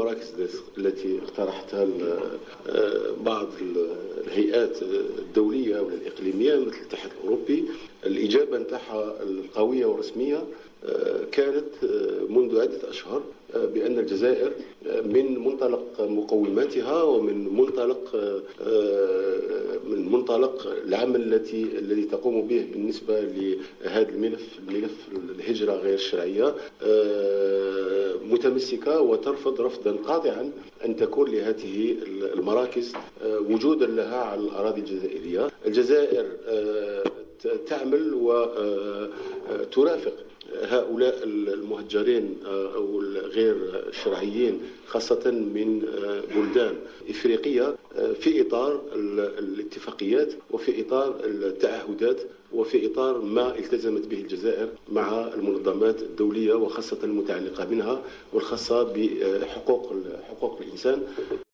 المراكز التي اقترحتها بعض الهيئات الدولية والإقليمية مثل الاتحاد الأوروبي، الإجابة نتاعها القوية والرسمية كانت منذ عدة أشهر بأن الجزائر من منطلق مقوماتها ومن منطلق العمل الذي تقوم به بالنسبة لهذا الملف الهجرة غير الشرعية متمسكة وترفض رفضا قاطعا أن تكون لهذه المراكز وجودا لها على الأراضي الجزائرية. الجزائر تعمل وترافق هؤلاء المهجرين أو الغير الشرعيين خاصة من بلدان إفريقية في إطار الاتفاقيات وفي إطار التعهدات وفي إطار ما التزمت به الجزائر مع المنظمات الدولية وخاصة المتعلقة منها والخاصة بحقوق الإنسان.